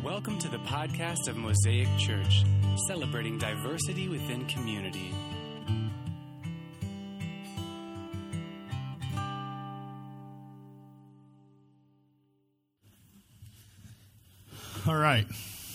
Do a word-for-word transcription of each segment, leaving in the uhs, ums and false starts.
Welcome to the podcast of Mosaic Church, celebrating diversity within community. All right.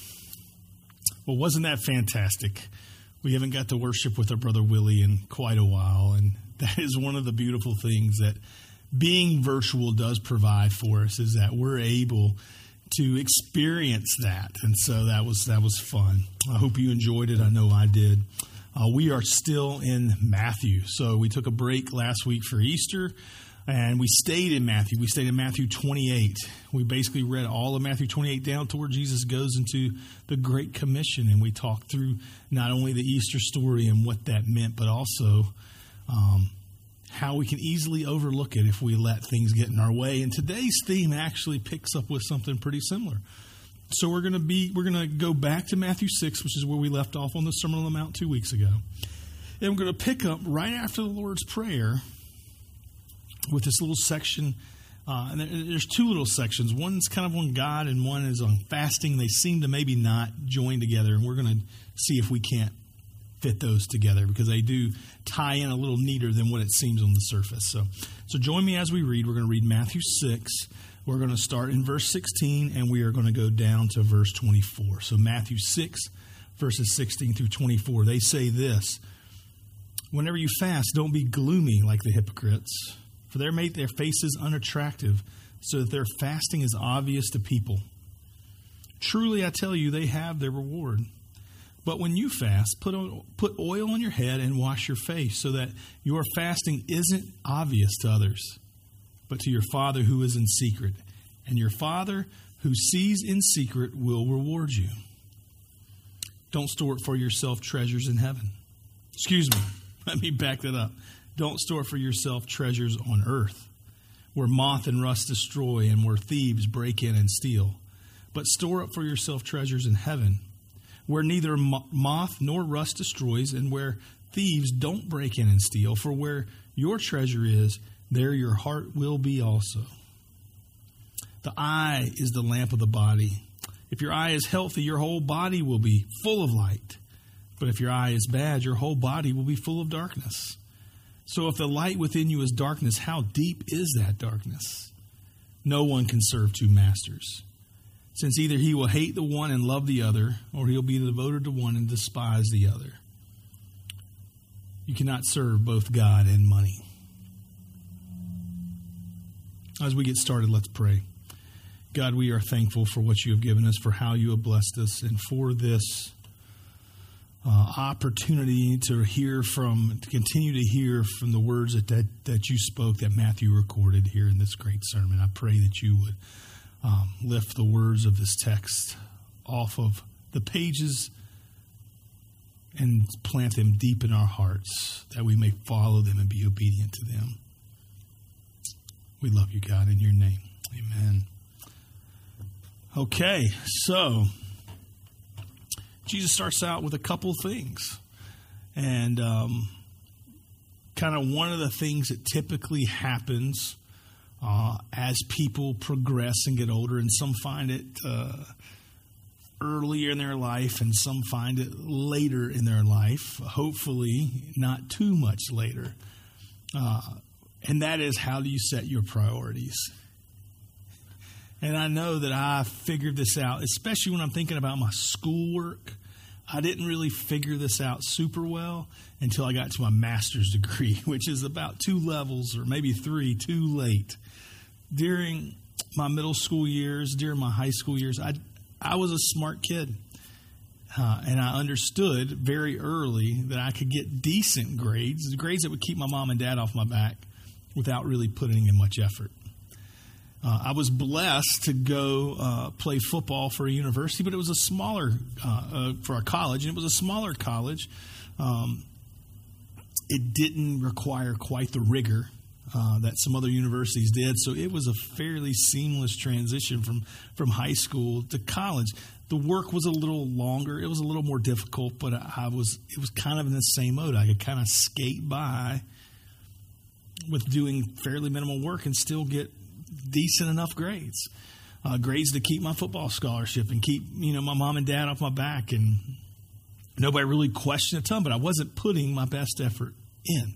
Well, wasn't that fantastic? We haven't got to worship with our brother Willie in quite a while, and that is one of the beautiful things that being virtual does provide for us, is that we're able to experience that. And so that was that was fun. I hope you enjoyed it. I know I did. Uh, we are still in Matthew. So we took a break last week for Easter, and we stayed in Matthew. We stayed in Matthew twenty-eight. We basically read all of Matthew twenty-eight down to where Jesus goes into the Great Commission, and we talked through not only the Easter story and what that meant, but also um, how we can easily overlook it if we let things get in our way. And today's theme actually picks up with something pretty similar. So we're going to be we're going to go back to Matthew six, which is where we left off on the Sermon on the Mount two weeks ago. And we're going to pick up right after the Lord's Prayer with this little section. Uh, and there's two little sections. One's kind of on God and one is on fasting. They seem to maybe not join together. And we're going to see if we can't fit those together, because they do tie in a little neater than what it seems on the surface. So, so join me as we read. We're going to read Matthew six. We're going to start in verse sixteen, and we are going to go down to verse twenty-four. So Matthew six, verses sixteen through twenty-four. They say this: "Whenever you fast, don't be gloomy like the hypocrites, for they make their faces unattractive, so that their fasting is obvious to people. Truly, I tell you, they have their reward. But when you fast, put on, put oil on your head and wash your face, so that your fasting isn't obvious to others, but to your Father who is in secret. And your Father who sees in secret will reward you. Don't store it for yourself treasures in heaven." Excuse me, let me back that up. "Don't store for yourself treasures on earth, where moth and rust destroy and where thieves break in and steal. But store up for yourself treasures in heaven, where neither moth nor rust destroys, and where thieves don't break in and steal. For where your treasure is, there your heart will be also. The eye is the lamp of the body. If your eye is healthy, your whole body will be full of light. But if your eye is bad, your whole body will be full of darkness. So if the light within you is darkness, how deep is that darkness? No one can serve two masters, since either he will hate the one and love the other, or he'll be devoted to one and despise the other. You cannot serve both God and money." As we get started, let's pray. God, we are thankful for what you have given us, for how you have blessed us, and for this uh, opportunity to hear from, to continue to hear from the words that, that, that you spoke, that Matthew recorded here in this great sermon. I pray that you would Um, lift the words of this text off of the pages and plant them deep in our hearts, that we may follow them and be obedient to them. We love you, God, in your name. Amen. Okay, so Jesus starts out with a couple things. And um, kind of one of the things that typically happens Uh, as people progress and get older, and some find it uh, earlier in their life and some find it later in their life, hopefully not too much later. Uh, and that is, how do you set your priorities? And I know that I figured this out, especially when I'm thinking about my schoolwork. I didn't really figure this out super well until I got to my master's degree, which is about two levels or maybe three too late. During my middle school years, during my high school years, I, I was a smart kid. Uh, and I understood very early that I could get decent grades, grades that would keep my mom and dad off my back without really putting in much effort. Uh, I was blessed to go uh, play football for a university, but it was a smaller, uh, uh, for a college, and it was a smaller college. Um, it didn't require quite the rigor uh, that some other universities did, so it was a fairly seamless transition from, from high school to college. The work was a little longer. It was a little more difficult, but I was it was kind of in the same mode. I could kind of skate by with doing fairly minimal work and still get decent enough grades. uh, grades to keep my football scholarship and keep, you know, my mom and dad off my back. And nobody really questioned a ton, but I wasn't putting my best effort in.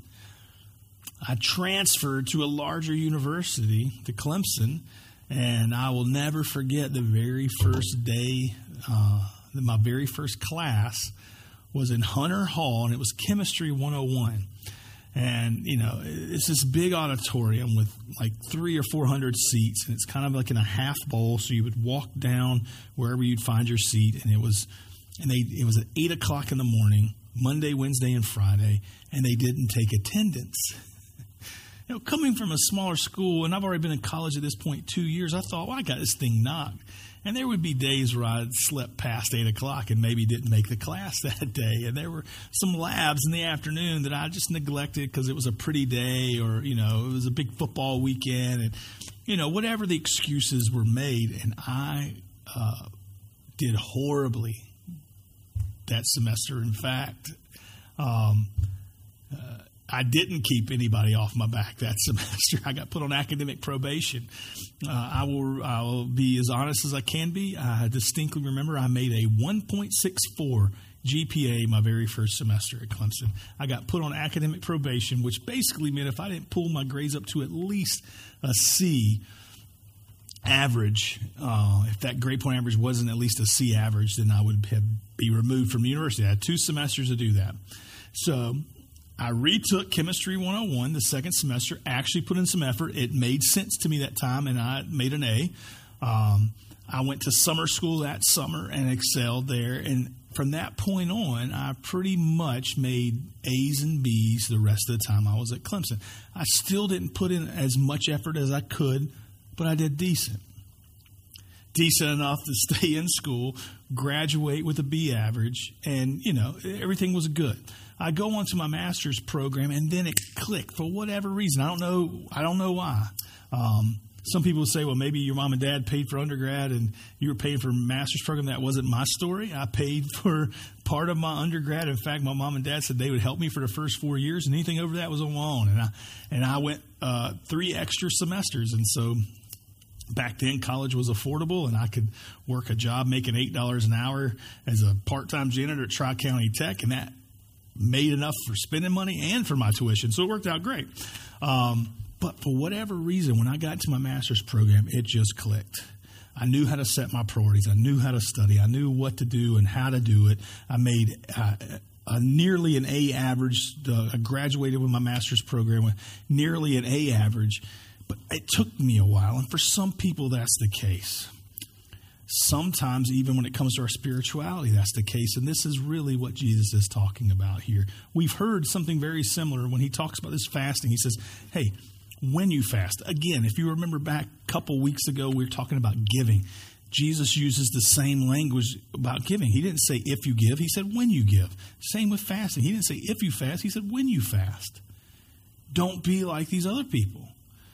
I transferred to a larger university, to Clemson, and I will never forget the very first day, uh, my very first class was in Hunter Hall, and it was Chemistry one oh one. And, you know, it's this big auditorium with like three or four hundred seats, and it's kind of like in a half bowl, so you would walk down wherever you'd find your seat, and it was and they it was at eight o'clock in the morning, Monday, Wednesday, and Friday, and they didn't take attendance. You know, coming from a smaller school, and I've already been in college at this point two years, I thought, well, I got this thing knocked. And there would be days where I'd slept past eight o'clock and maybe didn't make the class that day. And there were some labs in the afternoon that I just neglected because it was a pretty day, or, you know, it was a big football weekend, and, you know, whatever the excuses were made. And I uh, did horribly that semester. In fact, um, uh, I didn't keep anybody off my back that semester. I got put on academic probation. Uh, I will I will be as honest as I can be. I distinctly remember I made a one point six four G P A my very first semester at Clemson. I got put on academic probation, which basically meant if I didn't pull my grades up to at least a C average, uh, if that grade point average wasn't at least a C average, then I would have, be removed from the university. I had two semesters to do that. So I retook Chemistry one oh one the second semester, actually put in some effort. It made sense to me that time, and I made an A. Um, I went to summer school that summer and excelled there. And from that point on, I pretty much made A's and B's the rest of the time I was at Clemson. I still didn't put in as much effort as I could, but I did decent. Decent enough to stay in school, graduate with a B average, and, you know, everything was good. I go on to my master's program, and then it clicked for whatever reason. I don't know. I don't know why. Um, some people say, well, maybe your mom and dad paid for undergrad and you were paying for a master's program. That wasn't my story. I paid for part of my undergrad. In fact, my mom and dad said they would help me for the first four years, and anything over that was a loan. And I and I went uh, three extra semesters, and so back then, college was affordable, and I could work a job making eight dollars an hour as a part-time janitor at Tri-County Tech, and that made enough for spending money and for my tuition, so it worked out great. Um, but for whatever reason, when I got into my master's program, it just clicked. I knew how to set my priorities. I knew how to study. I knew what to do and how to do it. I made uh, a nearly an A average. Uh, I graduated with my master's program with nearly an A average. But it took me a while, and for some people that's the case. Sometimes even when it comes to our spirituality, that's the case, and this is really what Jesus is talking about here. We've heard something very similar when he talks about this fasting. He says, hey, when you fast. Again, if you remember back a couple weeks ago, we were talking about giving. Jesus uses the same language about giving. He didn't say if you give, he said when you give. Same with fasting. He didn't say if you fast, he said when you fast. Don't be like these other people.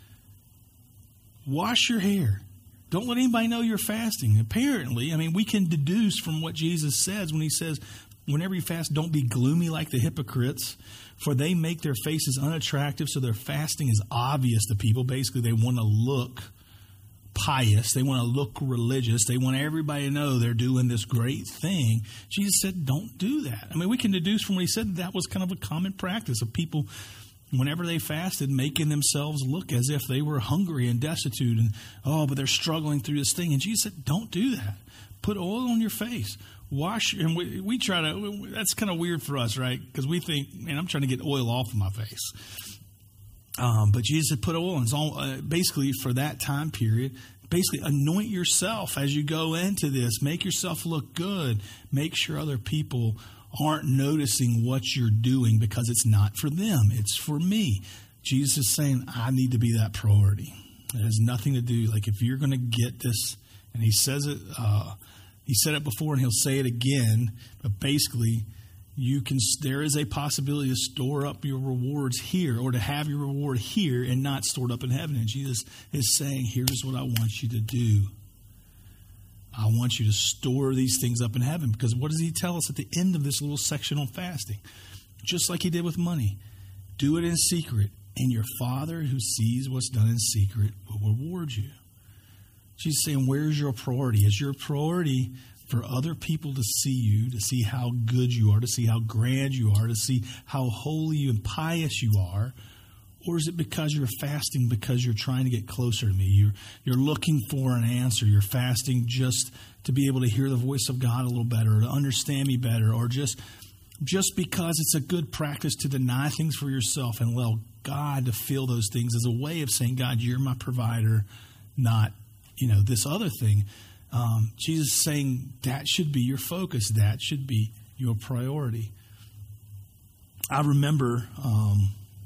Wash your hair. Don't let anybody know you're fasting. Apparently, I mean, we can deduce from what Jesus says when he says, whenever you fast, don't be gloomy like the hypocrites, for they make their faces unattractive, so their fasting is obvious to people. Basically, they want to look pious. They want to look religious. They want everybody to know they're doing this great thing. Jesus said, don't do that. I mean, we can deduce from what he said that was kind of a common practice of people, whenever they fasted, making themselves look as if they were hungry and destitute and, oh, but they're struggling through this thing. And Jesus said, don't do that. Put oil on your face. Wash. And we, we try to, that's kind of weird for us, right? Because we think, man, I'm trying to get oil off of my face. Um, but Jesus said, put oil on. It's all, uh, basically, for that time period, basically anoint yourself as you go into this. Make yourself look good. Make sure other people aren't noticing what you're doing, because it's not for them. It's for me. Jesus is saying, I need to be that priority. It has nothing to do, like if you're going to get this, and he says it, uh, he said it before and he'll say it again, but basically you can, there is a possibility to store up your rewards here, or to have your reward here and not stored up in heaven. And Jesus is saying, here's what I want you to do. I want you to store these things up in heaven, because what does he tell us at the end of this little section on fasting? Just like he did with money, do it in secret, and your Father who sees what's done in secret will reward you. Jesus is saying, where's your priority? Is your priority for other people to see you, to see how good you are, to see how grand you are, to see how holy and pious you are? Or is it because you're fasting because you're trying to get closer to me? You're, you're looking for an answer. You're fasting just to be able to hear the voice of God a little better, or to understand me better, or just, just because it's a good practice to deny things for yourself and allow God to fill those things as a way of saying, God, you're my provider, not, you know, this other thing. Um, Jesus is saying that should be your focus. That should be your priority. I remember um,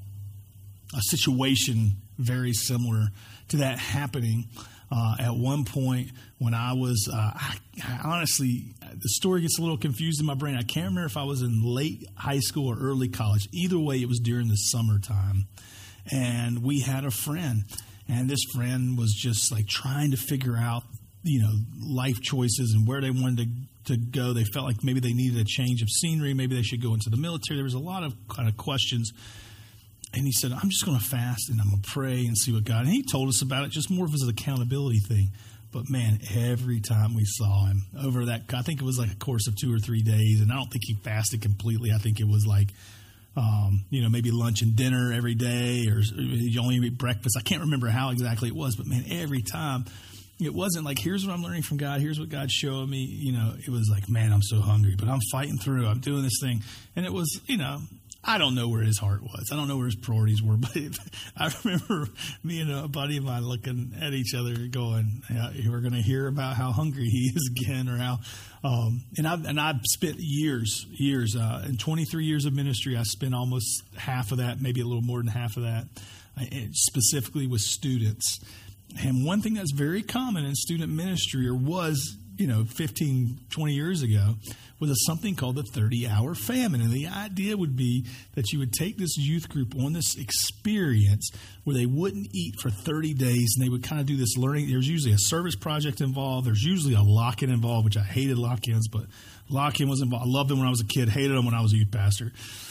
a situation very similar to that happening uh, at one point when I was, uh, I, I honestly, the story gets a little confused in my brain. I can't remember if I was in late high school or early college. Either way, it was during the summertime. And we had a friend, and this friend was just like trying to figure out, you know, life choices and where they wanted to, to go. They felt like maybe they needed a change of scenery. Maybe they should go into the military. There was a lot of kind of questions. And he said, I'm just going to fast and I'm going to pray and see what God. And he told us about it just more of as an accountability thing. But man, every time we saw him over that, I think it was like a course of two or three days. And I don't think he fasted completely. I think it was like, um, you know, maybe lunch and dinner every day, or you only eat breakfast. I can't remember how exactly it was, but man, every time it wasn't like, here's what I'm learning from God. Here's what God's showing me. You know, it was like, man, I'm so hungry, but I'm fighting through. I'm doing this thing. And it was, you know, I don't know where his heart was. I don't know where his priorities were, but it, I remember me and a buddy of mine looking at each other going, yeah, we're going to hear about how hungry he is again, or how, um, and I've, and I've spent years, years, uh, in twenty-three years of ministry, I spent almost half of that, maybe a little more than half of that, uh, specifically with students. And one thing that's very common in student ministry, or was, you know, fifteen, twenty years ago, was a, something called the thirty-hour famine. And the idea would be that you would take this youth group on this experience where they wouldn't eat for thirty days, and they would kind of do this learning. There's usually a service project involved. There's usually a lock-in involved, which I hated lock-ins, but lock-in was involved. I loved them when I was a kid, hated them when I was a youth pastor.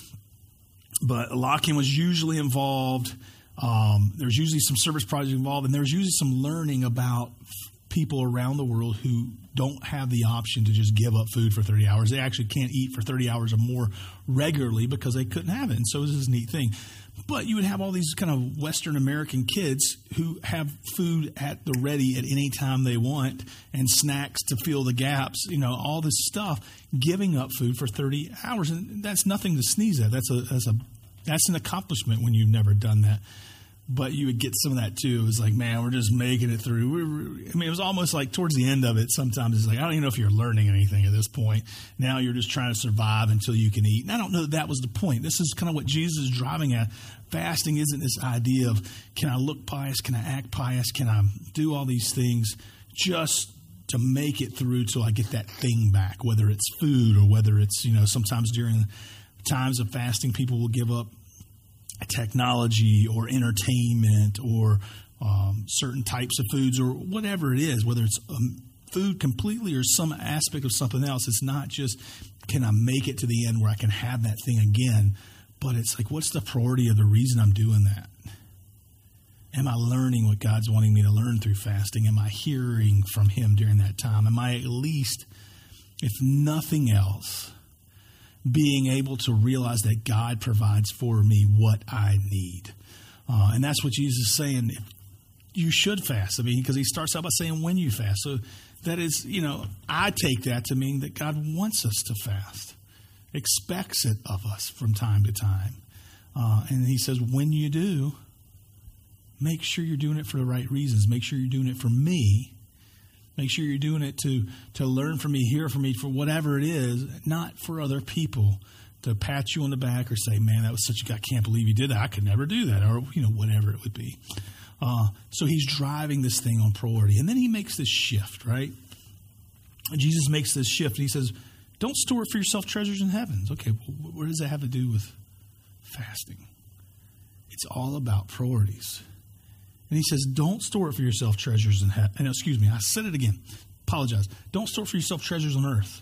But lock-in was usually involved. Um, there's usually some service project involved, and there's usually some learning about people around the world who don't have the option to just give up food for thirty hours. They actually can't eat for thirty hours or more regularly because they couldn't have it. And so this is a neat thing. But you would have all these kind of Western American kids who have food at the ready at any time they want, and snacks to fill the gaps, you know, all this stuff, giving up food for thirty hours. And that's nothing to sneeze at. That's a, that's a, that's an accomplishment when you've never done that. But you would get some of that too. It was like, man, we're just making it through. We're, I mean, it was almost like towards the end of it, sometimes it's like, I don't even know if you're learning anything at this point. Now you're just trying to survive until you can eat. And I don't know that that was the point. This is kind of what Jesus is driving at. Fasting isn't this idea of, can I look pious? Can I act pious? Can I do all these things just to make it through till I get that thing back, whether it's food or whether it's, you know, sometimes during times of fasting, people will give up technology or entertainment or um, certain types of foods or whatever it is, whether it's um, food completely or some aspect of something else. It's not just, can I make it to the end where I can have that thing again, but it's like, what's the priority of the reason I'm doing that? Am I learning what God's wanting me to learn through fasting? Am I hearing from Him during that time? Am I at least, if nothing else, being able to realize that God provides for me what I need? Uh, and that's what Jesus is saying. You should fast. I mean, because He starts out by saying when you fast. So that is, you know, I take that to mean that God wants us to fast, expects it of us from time to time. Uh, and He says, when you do, make sure you're doing it for the right reasons. Make sure you're doing it for me. Make sure you're doing it to, to learn from me, hear from me, for whatever it is, not for other people to pat you on the back or say, man, that was such a, I can't believe you did that. I could never do that, or, you know, whatever it would be. Uh, so He's driving this thing on priority. And then He makes this shift, right? Jesus makes this shift, and He says, don't store it for yourself treasures in heavens. Okay, well, what does that have to do with fasting? It's all about priorities. And He says, don't store it for yourself treasures in heaven. And excuse me, I said it again. Apologize. Don't store for yourself treasures on earth.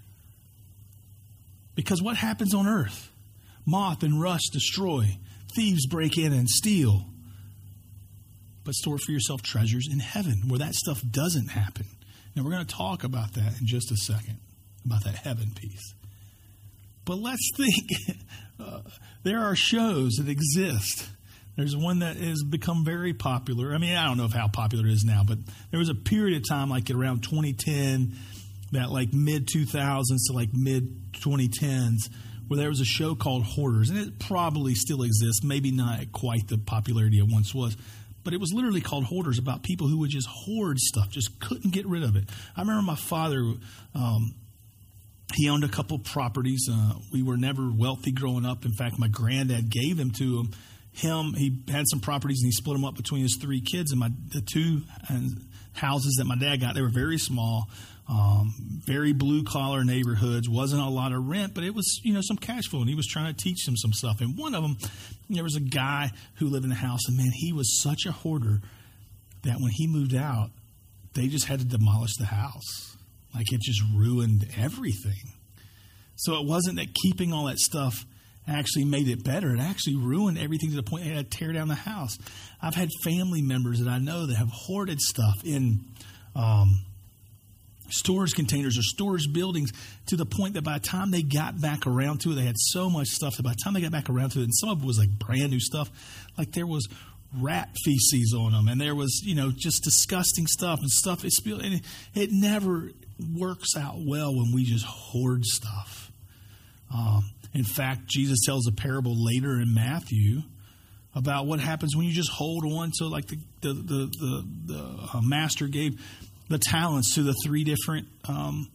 Because what happens on earth? Moth and rust destroy. Thieves break in and steal. but store for yourself treasures in heaven where that stuff doesn't happen. Now, we're going to talk about that in just a second, about that heaven piece. But let's think. Uh, there are shows that exist. There's one that has become very popular. I mean, I don't know if how popular it is now, but there was a period of time like around twenty ten, that like mid two thousands to like mid twenty tens, where there was a show called Hoarders. And it probably still exists, maybe not at quite the popularity it once was. But it was literally called Hoarders, about people who would just hoard stuff, just couldn't get rid of it. I remember my father, um, he owned a couple properties. Uh, we were never wealthy growing up. In fact, my granddad gave them to him. Him, he had some properties and he split them up between his three kids. And my the two houses that my dad got, they were very small, um, very blue collar neighborhoods. Wasn't a lot of rent, but it was, you know, some cash flow. And he was trying to teach them some stuff. And one of them, there was a guy who lived in the house, and man, he was such a hoarder that when he moved out, they just had to demolish the house. Like, it just ruined everything. So it wasn't that keeping all that stuff actually made it better. It actually ruined everything to the point they had to tear down the house. I've had family members that I know that have hoarded stuff in um, storage containers or storage buildings to the point that by the time they got back around to it, they had so much stuff that by the time they got back around to it, and some of it was like brand new stuff, like there was rat feces on them, and there was, you know, just disgusting stuff and stuff. It, spilled, and it, it never works out well when we just hoard stuff. Um, in fact, Jesus tells a parable later in Matthew about what happens when you just hold on to, like the the the the, the uh, master gave the talents to the three different um,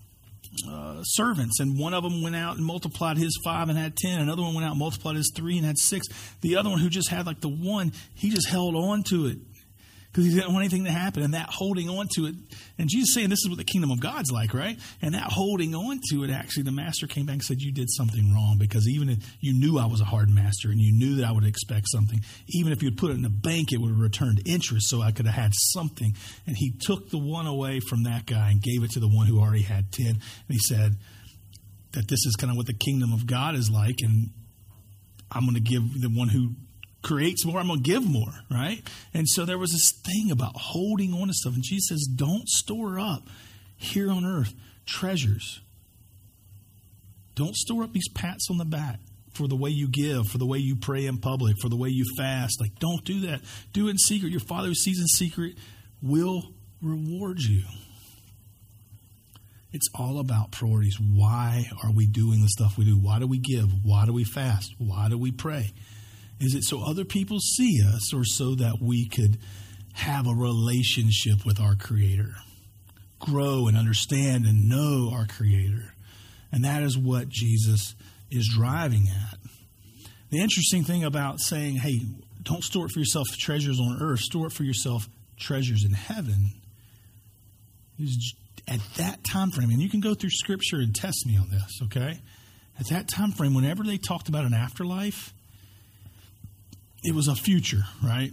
uh, servants, and one of them went out and multiplied his five and had ten. Another one went out and multiplied his three and had six. The other one, who just had like the one, he just held on to it because he didn't want anything to happen. And that holding on to it, and Jesus saying this is what the kingdom of God's like, right? And that holding on to it, actually, the master came back and said, you did something wrong, because even if you knew I was a hard master and you knew that I would expect something, even if you had put it in the bank, it would have returned interest, so I could have had something. And he took the one away from that guy and gave it to the one who already had ten. And he said that this is kind of what the kingdom of God is like, and I'm going to give the one who creates more, I'm going to give more, right? And so there was this thing about holding on to stuff. And Jesus says, don't store up here on earth treasures. Don't store up these pats on the back for the way you give, for the way you pray in public, for the way you fast. Like, don't do that. Do it in secret. Your Father who sees in secret will reward you. It's all about priorities. Why are we doing the stuff we do? Why do we give? Why do we fast? Why do we pray? Is it so other people see us, or so that we could have a relationship with our Creator, grow and understand and know our Creator? And that is what Jesus is driving at. The interesting thing about saying, hey, don't store it for yourself treasures on earth, store it for yourself treasures in heaven, is at that time frame, and you can go through Scripture and test me on this, okay? At that time frame, whenever they talked about an afterlife, it was a future, right?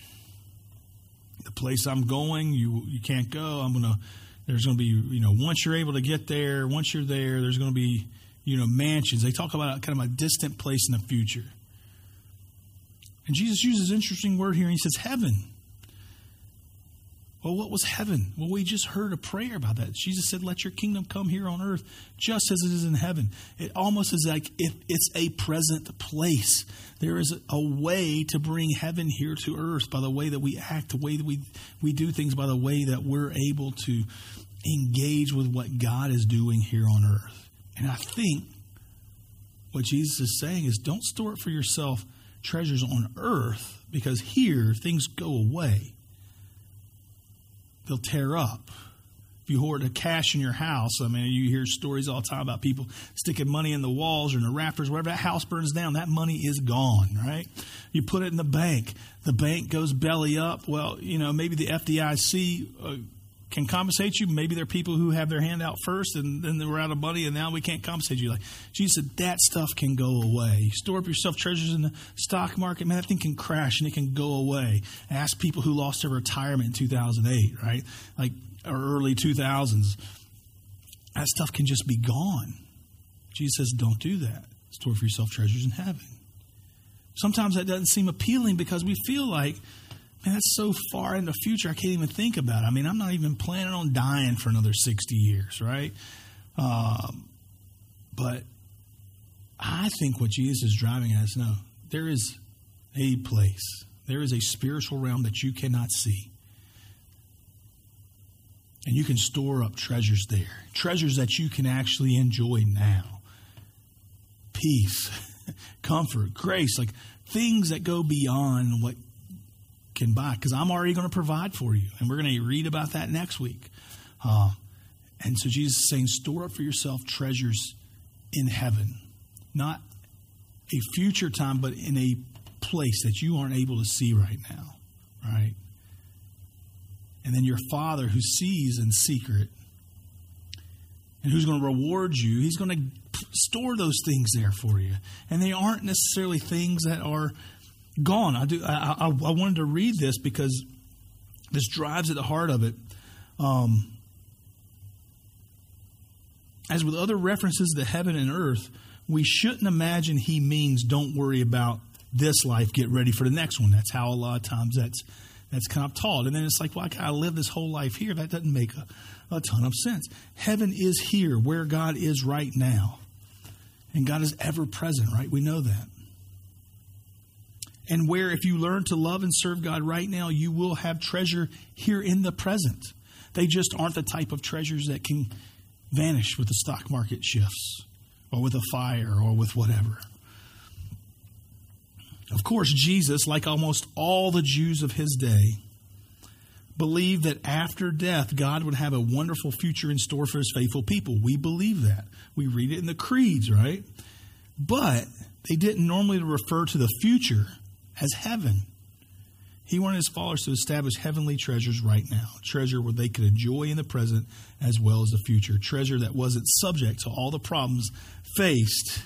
The place I'm going, you you can't go. I'm gonna. There's going to be, you know, once you're able to get there, once you're there, there's going to be, you know, mansions. They talk about kind of a distant place in the future. And Jesus uses an interesting word here. And he says, heaven. Well, what was heaven? Well, we just heard a prayer about that. Jesus said, let your kingdom come here on earth just as it is in heaven. It almost is like if it's a present place. There is a way to bring heaven here to earth by the way that we act, the way that we, we do things, by the way that we're able to engage with what God is doing here on earth. And I think what Jesus is saying is, don't store it for yourself treasures on earth, because here things go away. They'll tear up. If you hoard a cash in your house, I mean, you hear stories all the time about people sticking money in the walls or in the rafters. Wherever that house burns down, that money is gone, right? You put it in the bank. The bank goes belly up. Well, you know, maybe the F D I C uh, can compensate you. Maybe there are people who have their hand out first and then they were out of money and now we can't compensate you. Like Jesus said, that stuff can go away. You store up yourself treasures in the stock market, man, that thing can crash and it can go away. Ask people who lost their retirement in two thousand eight, right? Like, or early two thousands. That stuff can just be gone. Jesus says, don't do that. Store for yourself treasures in heaven. Sometimes that doesn't seem appealing because we feel like man, that's so far in the future, I can't even think about it. I mean, I'm not even planning on dying for another sixty years, right? Um, but I think what Jesus is driving at is, no, there is a place, there is a spiritual realm that you cannot see. And you can store up treasures there, treasures that you can actually enjoy now. Peace, comfort, grace, like things that go beyond what can buy, because I'm already going to provide for you. And we're going to read about that next week. Uh, and so Jesus is saying, store up for yourself treasures in heaven. Not a future time, but in a place that you aren't able to see right now. Right? And then your Father who sees in secret and who's going to reward you, he's going to store those things there for you. And they aren't necessarily things that are gone. I do. I, I, I wanted to read this because this drives at the heart of it. Um, as with other references to heaven and earth, we shouldn't imagine he means don't worry about this life, get ready for the next one. That's how a lot of times that's that's kind of taught. And then it's like, well, I gotta live this whole life here. That doesn't make a, a ton of sense. Heaven is here, where God is right now. And God is ever present, right? We know that. And where if you learn to love and serve God right now, you will have treasure here in the present. They just aren't the type of treasures that can vanish with the stock market shifts or with a fire or with whatever. Of course, Jesus, like almost all the Jews of his day, believed that after death, God would have a wonderful future in store for his faithful people. We believe that. We read it in the creeds, right? But they didn't normally refer to the future as heaven. He wanted his followers to establish heavenly treasures right now. Treasure where they could enjoy in the present as well as the future. Treasure that wasn't subject to all the problems faced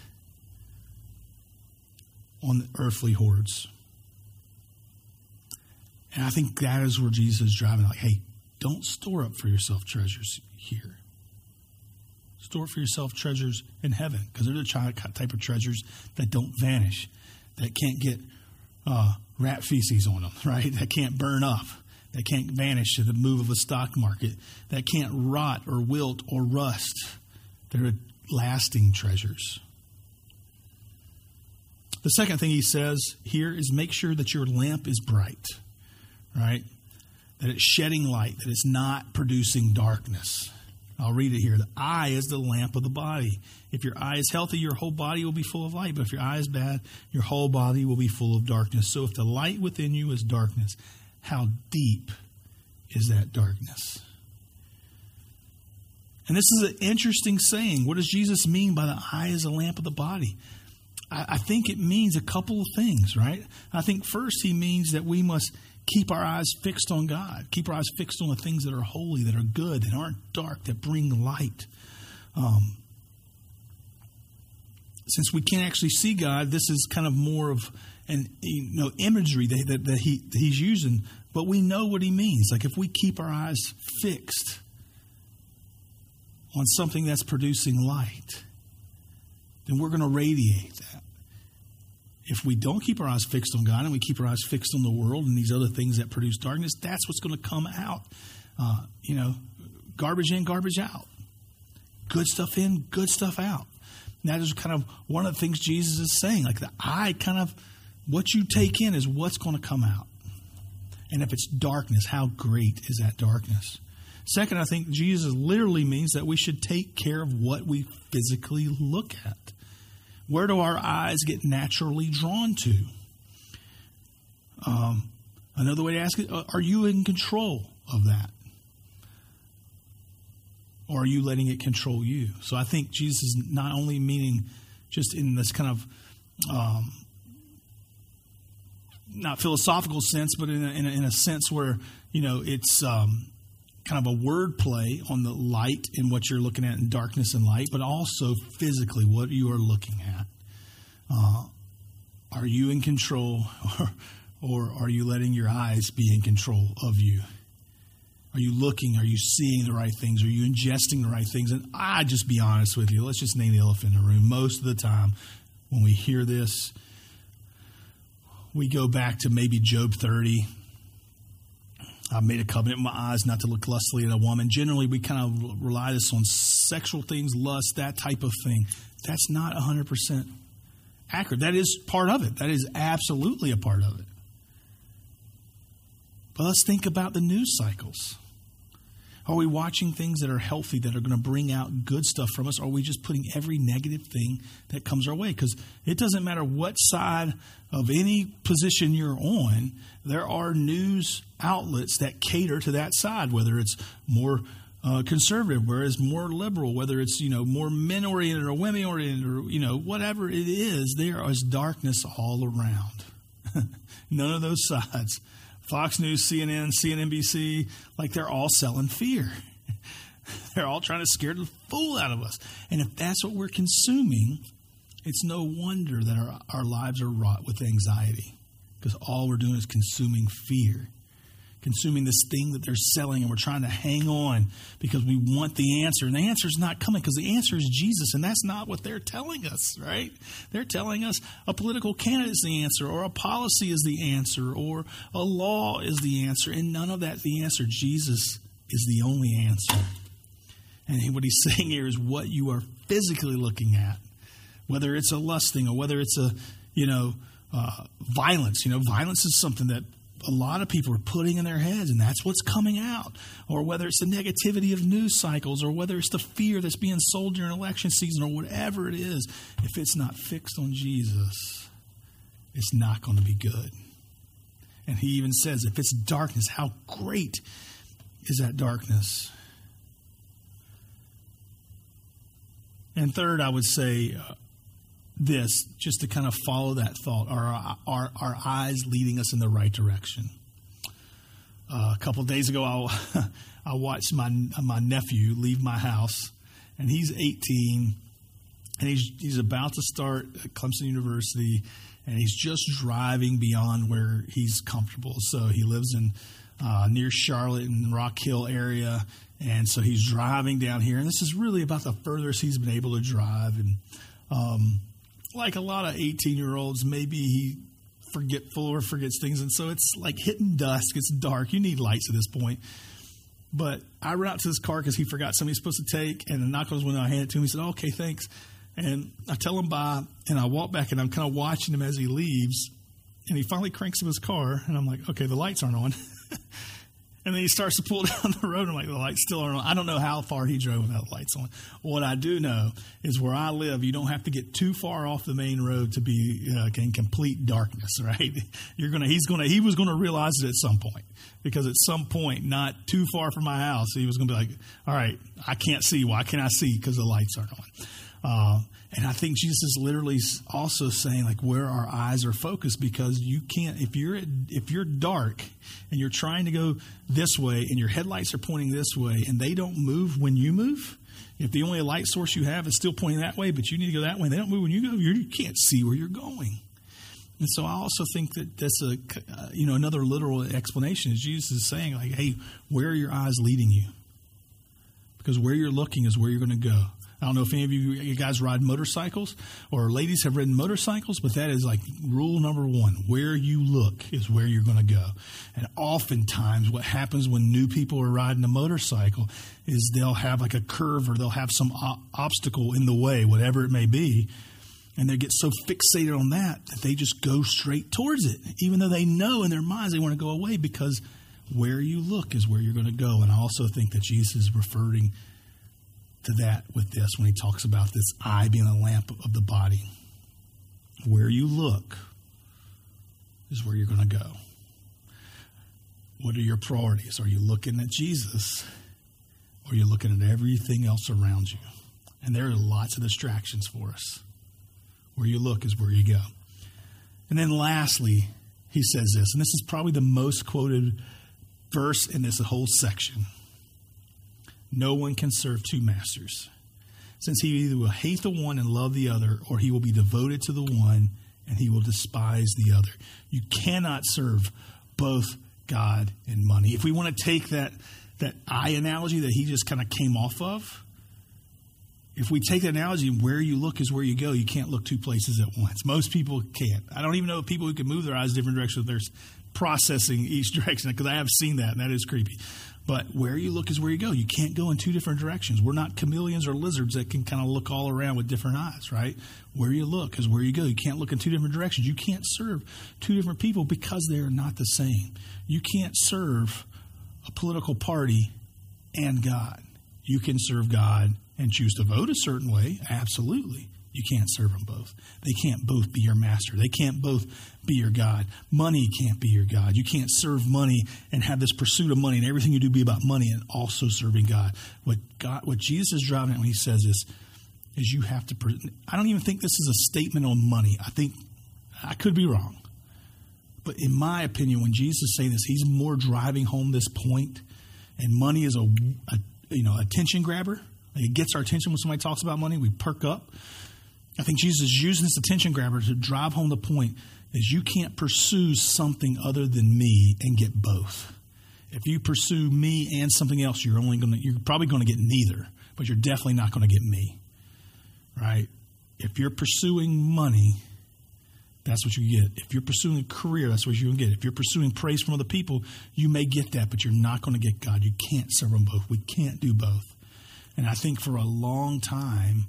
on the earthly hordes. And I think that is where Jesus is driving. Like, hey, don't store up for yourself treasures here. Store for yourself treasures in heaven, because they're the type of treasures that don't vanish, that can't get uh, rat feces on them, right? That can't burn up, that can't vanish to the move of a stock market, that can't rot or wilt or rust. They're lasting treasures. The second thing he says here is make sure that your lamp is bright, right? That it's shedding light, that it's not producing darkness. I'll read it here. The eye is the lamp of the body. If your eye is healthy, your whole body will be full of light. But if your eye is bad, your whole body will be full of darkness. So if the light within you is darkness, how deep is that darkness? And this is an interesting saying. What does Jesus mean by the eye is a lamp of the body? I, I think it means a couple of things, right? I think first he means that we must keep our eyes fixed on God. Keep our eyes fixed on the things that are holy, that are good, that aren't dark, that bring light. Um, since we can't actually see God, this is kind of more of an you know imagery that, that, that he that he's using. But we know what he means. Like if we keep our eyes fixed on something that's producing light, then we're going to radiate that. If we don't keep our eyes fixed on God and we keep our eyes fixed on the world and these other things that produce darkness, that's what's going to come out. Uh, you know, garbage in, garbage out. Good stuff in, good stuff out. And that is kind of one of the things Jesus is saying. Like the eye kind of, what you take in is what's going to come out. And if it's darkness, how great is that darkness? Second, I think Jesus literally means that we should take care of what we physically look at. Where do our eyes get naturally drawn to? Um, another way to ask it, are you in control of that? Or are you letting it control you? So I think Jesus is not only meaning just in this kind of, um, not philosophical sense, but in a, in a, in a sense where, you know, it's um, kind of a word play on the light and what you're looking at in darkness and light, but also physically what you are looking at. Uh, are you in control or, or are you letting your eyes be in control of you? Are you looking? Are you seeing the right things? Are you ingesting the right things? And I just be honest with you. Let's just name the elephant in the room. Most of the time when we hear this, we go back to maybe Job thirty, I've made a covenant with my eyes not to look lustfully at a woman. Generally, we kind of rely this on sexual things, lust, that type of thing. That's not one hundred percent accurate. That is part of it. That is absolutely a part of it. But let's think about the news cycles. Are we watching things that are healthy, that are going to bring out good stuff from us? Or are we just putting every negative thing that comes our way? Because it doesn't matter what side of any position you're on, there are news outlets that cater to that side, whether it's more uh, conservative, whereas more liberal, whether it's, you know, more men-oriented or women-oriented or, you know, whatever it is, there is darkness all around. None of those sides. Fox News, C N N, C N B C, like they're all selling fear. They're all trying to scare the fool out of us. And if that's what we're consuming, it's no wonder that our, our lives are wrought with anxiety, because all we're doing is consuming fear, consuming this thing that they're selling, and we're trying to hang on because we want the answer. And the answer is not coming, because the answer is Jesus, and that's not what they're telling us, right? They're telling us a political candidate is the answer, or a policy is the answer, or a law is the answer, and none of that is the answer. Jesus is the only answer. And what he's saying here is what you are physically looking at, whether it's a lust thing or whether it's a, you know, uh, violence. You know, violence is something that a lot of people are putting in their heads, and that's what's coming out. Or whether it's the negativity of news cycles, or whether it's the fear that's being sold during election season, or whatever it is, if it's not fixed on Jesus, it's not going to be good. And he even says, if it's darkness, how great is that darkness? And third, I would say uh, this, just to kind of follow that thought, are our, our eyes leading us in the right direction? Uh, a couple of days ago, I, I watched my my nephew leave my house, and he's eighteen, and he's he's about to start at Clemson University, and he's just driving beyond where he's comfortable. So he lives in uh, near Charlotte and Rock Hill area. And so he's driving down here, and this is really about the furthest he's been able to drive. And um, like a lot of eighteen-year-olds, maybe he forgetful or forgets things, and so it's like hitting dusk. It's dark. You need lights at this point. But I ran out to his car because he forgot something he's supposed to take, and I knocked on his window. I handed it to him. He said, "Okay, thanks." And I tell him bye, and I walk back, and I'm kind of watching him as he leaves, and he finally cranks up his car, and I'm like, okay, the lights aren't on. And then he starts to pull down the road. I'm like, the lights still aren't on. I don't know how far he drove without the lights on. What I do know is where I live, you don't have to get too far off the main road to be uh, in complete darkness, right? You're gonna. He's gonna. He was gonna realize it at some point, because at some point, not too far from my house, he was gonna be like, "All right, I can't see. Why can't I see? Because the lights aren't on." Uh, and I think Jesus is literally also saying, like, where our eyes are focused, because you can't, if you're if you're dark and you're trying to go this way and your headlights are pointing this way and they don't move when you move, if the only light source you have is still pointing that way, but you need to go that way, and they don't move when you go, you're, you can't see where you're going. And so I also think that that's a, uh, you know, another literal explanation is Jesus is saying, like, hey, where are your eyes leading you? Because where you're looking is where you're going to go. I don't know if any of you, you guys ride motorcycles, or ladies have ridden motorcycles, but that is like rule number one. Where you look is where you're going to go. And oftentimes what happens when new people are riding a motorcycle is they'll have like a curve, or they'll have some o- obstacle in the way, whatever it may be. And they get so fixated on that that they just go straight towards it, even though they know in their minds they want to go away, because where you look is where you're going to go. And I also think that Jesus is referring to that with this when he talks about this eye being a lamp of the body. Where you look is where you're going to go. What are your priorities? Are you looking at Jesus, or are you looking at everything else around you? And there are lots of distractions for us. Where you look is where you go. And then lastly, he says this, and this is probably the most quoted verse in this whole section. No one can serve two masters, since he either will hate the one and love the other, or he will be devoted to the one and he will despise the other. You cannot serve both God and money. If we want to take that, that eye analogy that he just kind of came off of, if we take the analogy, where you look is where you go. You can't look two places at once. Most people can't. I don't even know if people who can move their eyes different directions, they're processing each direction because I have seen that, and that is creepy. But where you look is where you go. You can't go in two different directions. We're not chameleons or lizards that can kind of look all around with different eyes, right? Where you look is where you go. You can't look in two different directions. You can't serve two different people because they are not the same. You can't serve a political party and God. You can serve God and choose to vote a certain way, absolutely. You can't serve them both. They can't both be your master. They can't both be your God. Money can't be your God. You can't serve money and have this pursuit of money and everything you do be about money and also serving God. What God, what Jesus is driving at when he says this is you have to, I don't even think this is a statement on money. I think, I could be wrong. But in my opinion, when Jesus is saying this, he's more driving home this point, and money is a, a you know, attention grabber. It gets our attention when somebody talks about money. We perk up. I think Jesus is using this attention grabber to drive home the point is you can't pursue something other than me and get both. If you pursue me and something else, you're only going to, you're probably going to get neither, but you're definitely not going to get me, right? If you're pursuing money, that's what you get. If you're pursuing a career, that's what you're going to get. If you're pursuing praise from other people, you may get that, but you're not going to get God. You can't serve them both. We can't do both. And I think for a long time,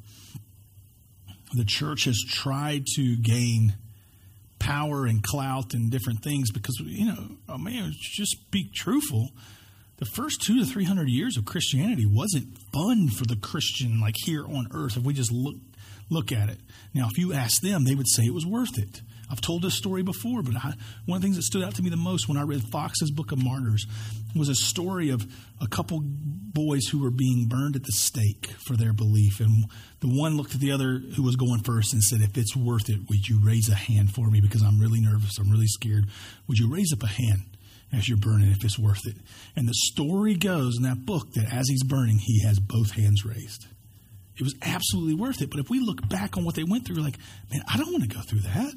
the church has tried to gain power and clout and different things because, you know, oh man, just be truthful. The first two to three hundred years of Christianity wasn't fun for the Christian, like here on earth, if we just look look at it. Now, if you ask them, they would say it was worth it. I've told this story before, but I, one of the things that stood out to me the most when I read Fox's Book of Martyrs was a story of a couple boys who were being burned at the stake for their belief. And the one looked at the other who was going first and said, if it's worth it, would you raise a hand for me? Because I'm really nervous. I'm really scared. Would you raise up a hand as you're burning if it's worth it? And the story goes in that book that as he's burning, he has both hands raised. It was absolutely worth it. But if we look back on what they went through, we're like, man, I don't want to go through that.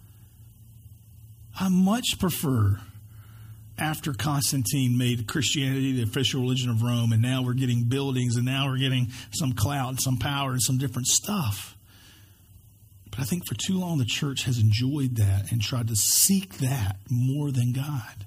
I much prefer after Constantine made Christianity the official religion of Rome, and now we're getting buildings, and now we're getting some clout and some power and some different stuff. But I think for too long the church has enjoyed that and tried to seek that more than God.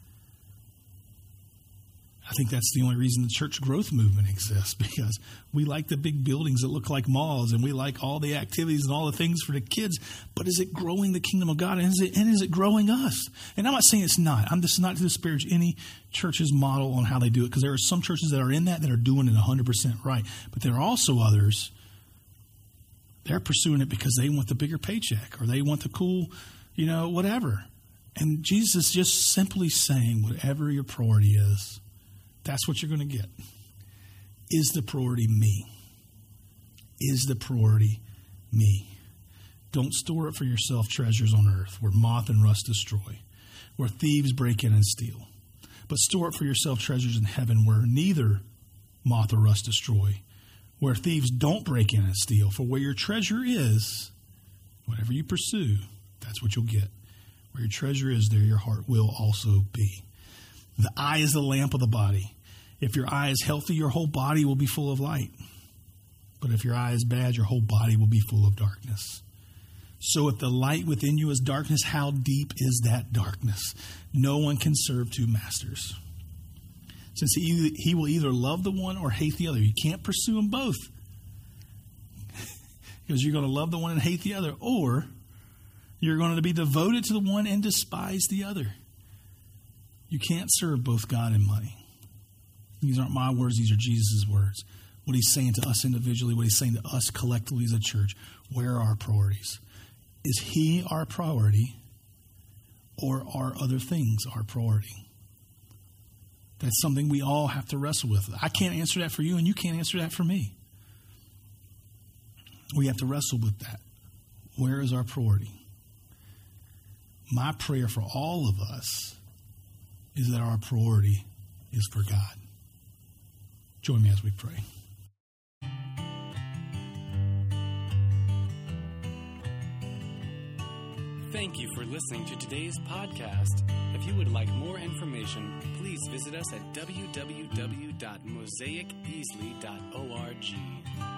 I think that's the only reason the church growth movement exists, because we like the big buildings that look like malls, and we like all the activities and all the things for the kids. But is it growing the kingdom of God? And is it, and is it growing us? And I'm not saying it's not. I'm just not to disparage any church's model on how they do it, because there are some churches that are in that that are doing it one hundred percent right. But there are also others, they're pursuing it because they want the bigger paycheck or they want the cool, you know, whatever. And Jesus is just simply saying whatever your priority is, that's what you're going to get. Is the priority me? Is the priority me? Don't store up for yourself treasures on earth where moth and rust destroy, where thieves break in and steal. But store up for yourself treasures in heaven where neither moth or rust destroy, where thieves don't break in and steal. For where your treasure is, whatever you pursue, that's what you'll get. Where your treasure is, there your heart will also be. The eye is the lamp of the body. If your eye is healthy, your whole body will be full of light. But if your eye is bad, your whole body will be full of darkness. So if the light within you is darkness, how deep is that darkness? No one can serve two masters, since he, he will either love the one or hate the other. You can't pursue them both, because you're going to love the one and hate the other, or you're going to be devoted to the one and despise the other. You can't serve both God and money. These aren't my words. These are Jesus' words. What he's saying to us individually, what he's saying to us collectively as a church. Where are our priorities? Is he our priority, or are other things our priority? That's something we all have to wrestle with. I can't answer that for you, and you can't answer that for me. We have to wrestle with that. Where is our priority? My prayer for all of us is that our priority is for God. Join me as we pray. Thank you for listening to today's podcast. If you would like more information, please visit us at w w w dot mosaic beasley dot org.